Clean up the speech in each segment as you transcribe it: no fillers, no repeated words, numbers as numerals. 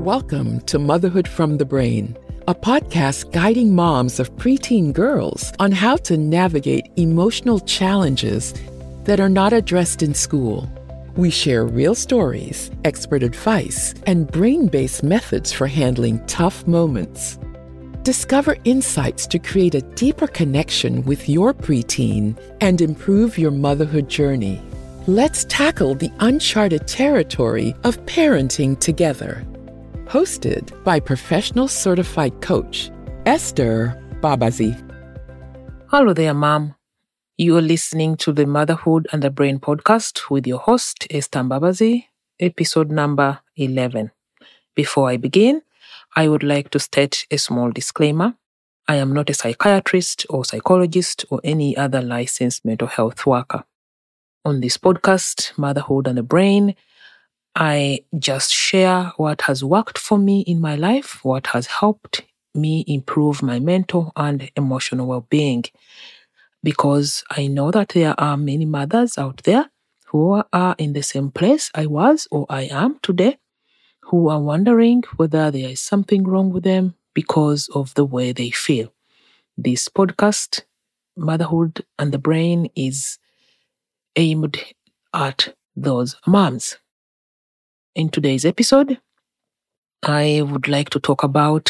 Welcome to Motherhood from the Brain, a podcast guiding moms of preteen girls on how to navigate emotional challenges that are not addressed in school. We share real stories, expert advice, and brain-based methods for handling tough moments. Discover insights to create a deeper connection with your preteen and improve your motherhood journey. Let's tackle the uncharted territory of parenting together. Hosted by professional certified coach, Esther Babazi. Hello there, Mom. You are listening to the Motherhood and the Brain podcast with your host, Esther Babazi, episode number 11. Before I begin, I would like to state a small disclaimer. I am not a psychiatrist or psychologist or any other licensed mental health worker. On this podcast, Motherhood and the Brain, I just share what has worked for me in my life, what has helped me improve my mental and emotional well-being. Because I know that there are many mothers out there who are in the same place I was or I am today, who are wondering whether there is something wrong with them because of the way they feel. This podcast, Motherhood and the Brain, is aimed at those moms. In today's episode, I would like to talk about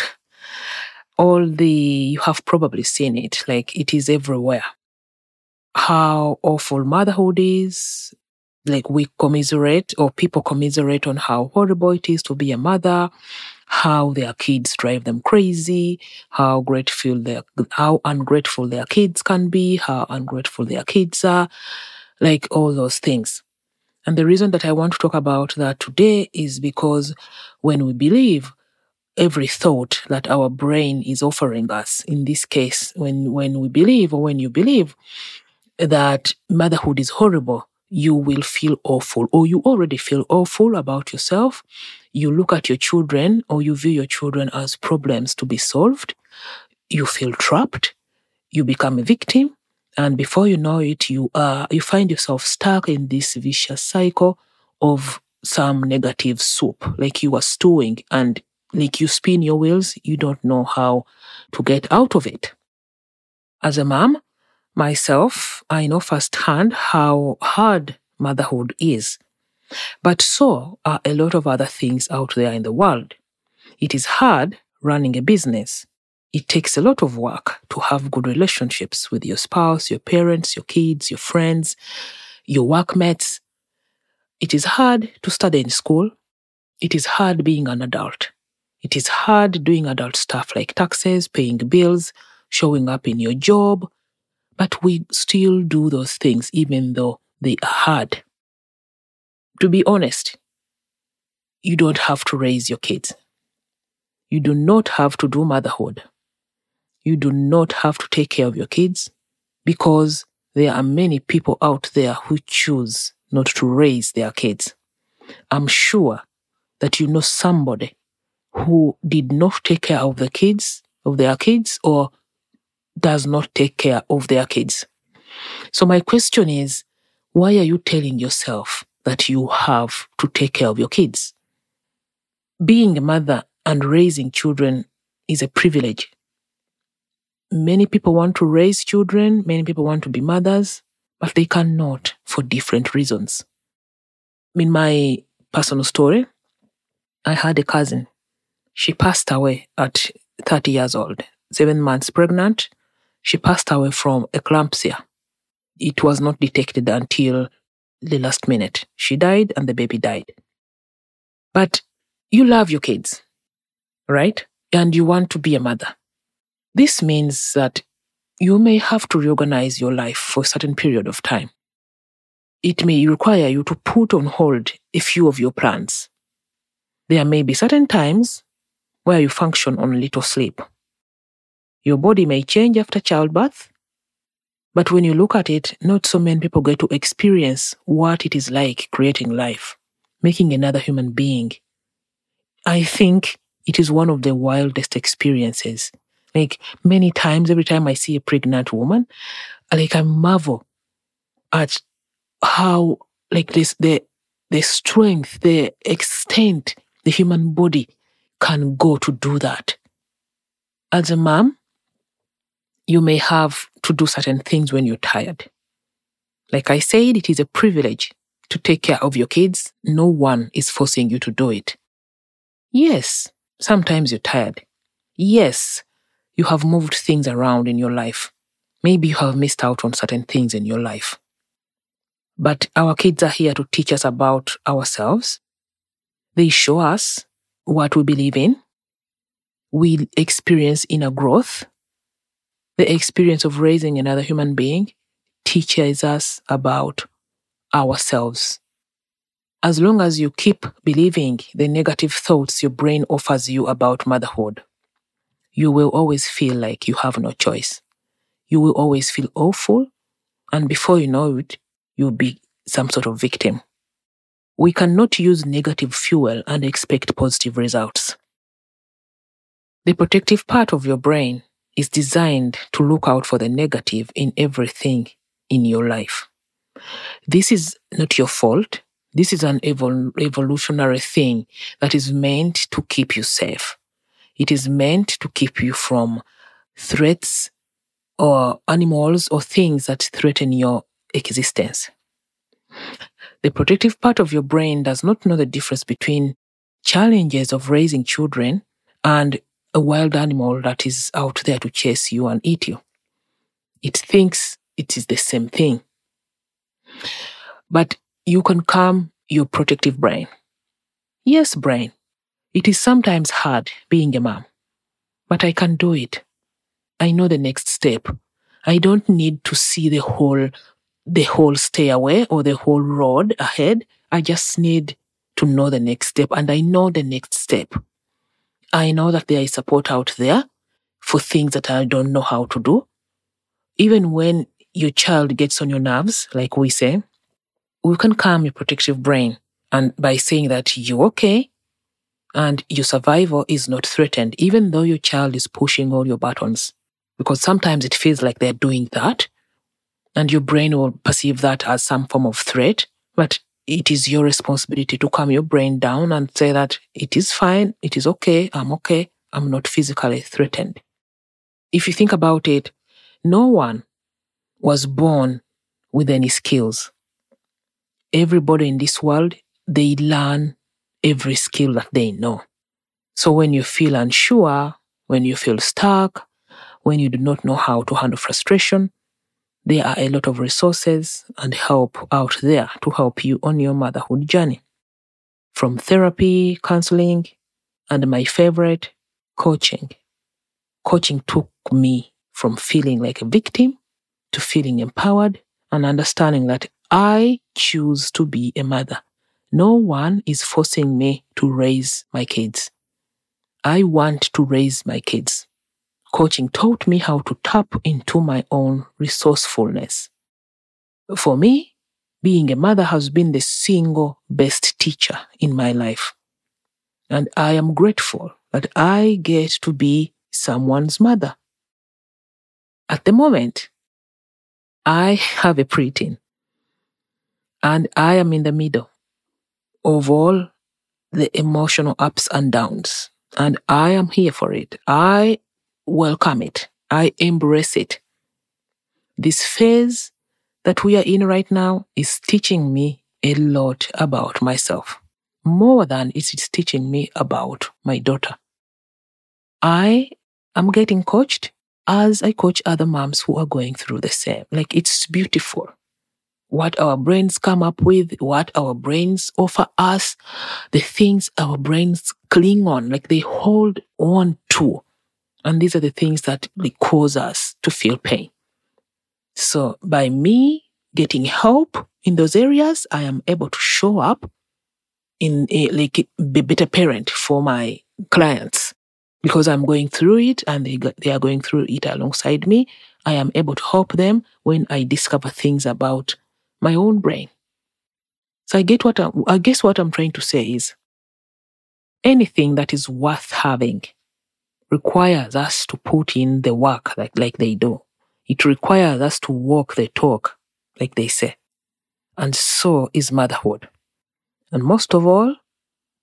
you have probably seen it, like it is everywhere. How awful motherhood is, like we commiserate or people commiserate on how horrible it is to be a mother, how their kids drive them crazy, how ungrateful their kids can be, how ungrateful their kids are, like all those things. And the reason that I want to talk about that today is because when we believe every thought that our brain is offering us, in this case, when we believe or when you believe that motherhood is horrible, you will feel awful, or you already feel awful about yourself. You look at your children or you view your children as problems to be solved. You feel trapped. You become a victim. And before you know it, you find yourself stuck in this vicious cycle of some negative soup, like you are stewing and like you spin your wheels, you don't know how to get out of it. As a mom, myself, I know firsthand how hard motherhood is. But so are a lot of other things out there in the world. It is hard running a business. It takes a lot of work to have good relationships with your spouse, your parents, your kids, your friends, your workmates. It is hard to study in school. It is hard being an adult. It is hard doing adult stuff like taxes, paying bills, showing up in your job. But we still do those things even though they are hard. To be honest, you don't have to raise your kids. You do not have to do motherhood. You do not have to take care of your kids because there are many people out there who choose not to raise their kids. I'm sure that you know somebody who did not take care of their kids or does not take care of their kids. So my question is, why are you telling yourself that you have to take care of your kids? Being a mother and raising children is a privilege. Many people want to raise children, many people want to be mothers, but they cannot for different reasons. In my personal story, I had a cousin. She passed away at 30 years old, 7 months pregnant. She passed away from eclampsia. It was not detected until the last minute. She died and the baby died. But you love your kids, right? And you want to be a mother. This means that you may have to reorganize your life for a certain period of time. It may require you to put on hold a few of your plans. There may be certain times where you function on little sleep. Your body may change after childbirth, but when you look at it, not so many people get to experience what it is like creating life, making another human being. I think it is one of the wildest experiences. Like many times, every time I see a pregnant woman, I marvel at how the strength, the extent the human body can go to do that. As a mom, you may have to do certain things when you're tired. Like I said, it is a privilege to take care of your kids. No one is forcing you to do it. Yes, sometimes you're tired. Yes, you have moved things around in your life. Maybe you have missed out on certain things in your life. But our kids are here to teach us about ourselves. They show us what we believe in. We experience inner growth. The experience of raising another human being teaches us about ourselves. As long as you keep believing the negative thoughts your brain offers you about motherhood, you will always feel like you have no choice. You will always feel awful, and before you know it, you'll be some sort of victim. We cannot use negative fuel and expect positive results. The protective part of your brain is designed to look out for the negative in everything in your life. This is not your fault. This is an evolutionary thing that is meant to keep you safe. It is meant to keep you from threats or animals or things that threaten your existence. The protective part of your brain does not know the difference between challenges of raising children and a wild animal that is out there to chase you and eat you. It thinks it is the same thing. But you can calm your protective brain. Yes, brain, it is sometimes hard being a mom, but I can do it. I know the next step. I don't need to see the whole stairway or the whole road ahead. I just need to know the next step, and I know the next step. I know that there is support out there for things that I don't know how to do. Even when your child gets on your nerves, like we say, we can calm your protective brain and by saying that you're okay and your survival is not threatened, even though your child is pushing all your buttons. Because sometimes it feels like they're doing that, and your brain will perceive that as some form of threat, but it is your responsibility to calm your brain down and say that it is fine, it is okay, I'm not physically threatened. If you think about it, no one was born with any skills. Everybody in this world, they learn every skill that they know. So when you feel unsure, when you feel stuck, when you do not know how to handle frustration, there are a lot of resources and help out there to help you on your motherhood journey. From therapy, counseling, and my favorite, coaching. Coaching took me from feeling like a victim to feeling empowered and understanding that I choose to be a mother. No one is forcing me to raise my kids. I want to raise my kids. Coaching taught me how to tap into my own resourcefulness. For me, being a mother has been the single best teacher in my life. And I am grateful that I get to be someone's mother. At the moment, I have a preteen, and I am in the middle of all the emotional ups and downs, and I am here for it. I welcome it. I embrace it. This phase that we are in right now is teaching me a lot about myself, more than it is teaching me about my daughter. I am getting coached as I coach other moms who are going through the same. Like, it's beautiful what our brains come up with, what our brains offer us, the things our brains cling on, like they hold on to. And these are the things that cause us to feel pain. So by me getting help in those areas, I am able to show up in be a better parent for my clients. Because I'm going through it and they are going through it alongside me, I am able to help them when I discover things about my own brain. So I guess what I'm trying to say is, anything that is worth having requires us to put in the work like they do. It requires us to walk the talk, like they say. And so is motherhood. And most of all,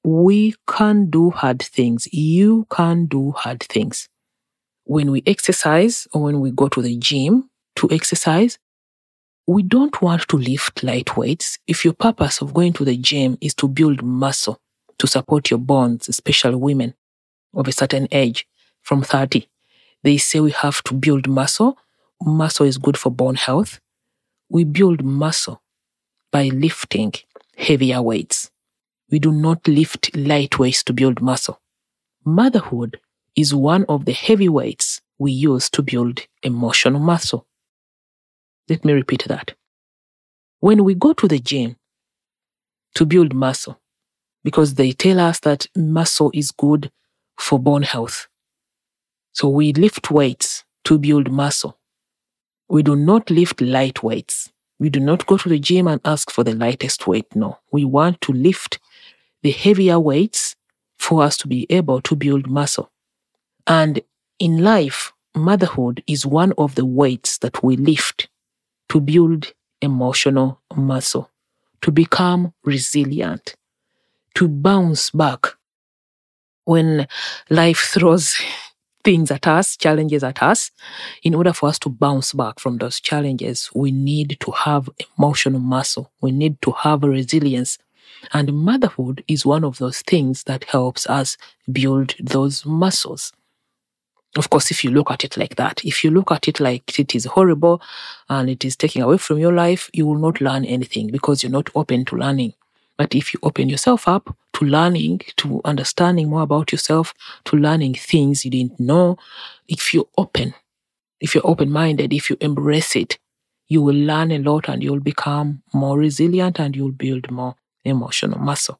we can do hard things. You can do hard things. When we exercise or when we go to the gym to exercise, we don't want to lift light weights. If your purpose of going to the gym is to build muscle, to support your bones, especially women of a certain age, from 30, they say we have to build muscle. Muscle is good for bone health. We build muscle by lifting heavier weights. We do not lift light weights to build muscle. Motherhood is one of the heavy weights we use to build emotional muscle. Let me repeat that. When we go to the gym to build muscle, because they tell us that muscle is good for bone health, so we lift weights to build muscle. We do not lift light weights. We do not go to the gym and ask for the lightest weight. No, we want to lift the heavier weights for us to be able to build muscle. And in life, motherhood is one of the weights that we lift to build emotional muscle, to become resilient, to bounce back when life throws things at us, challenges at us. In order for us to bounce back from those challenges, we need to have emotional muscle. We need to have resilience. And motherhood is one of those things that helps us build those muscles. Of course, if you look at it like that, if you look at it like it is horrible and it is taking away from your life, you will not learn anything because you're not open to learning. But if you open yourself up to learning, to understanding more about yourself, to learning things you didn't know, if you're open-minded, if you embrace it, you will learn a lot and you'll become more resilient and you'll build more emotional muscle.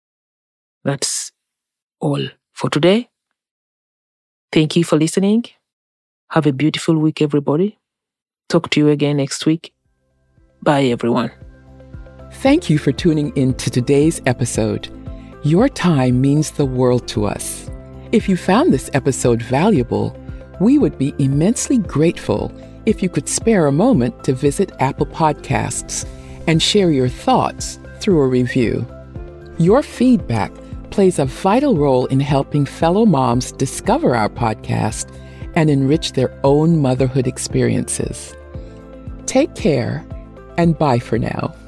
That's all for today. Thank you for listening. Have a beautiful week, everybody. Talk to you again next week. Bye, everyone. Thank you for tuning in to today's episode. Your time means the world to us. If you found this episode valuable, we would be immensely grateful if you could spare a moment to visit Apple Podcasts and share your thoughts through a review. Your feedback plays a vital role in helping fellow moms discover our podcast and enrich their own motherhood experiences. Take care and bye for now.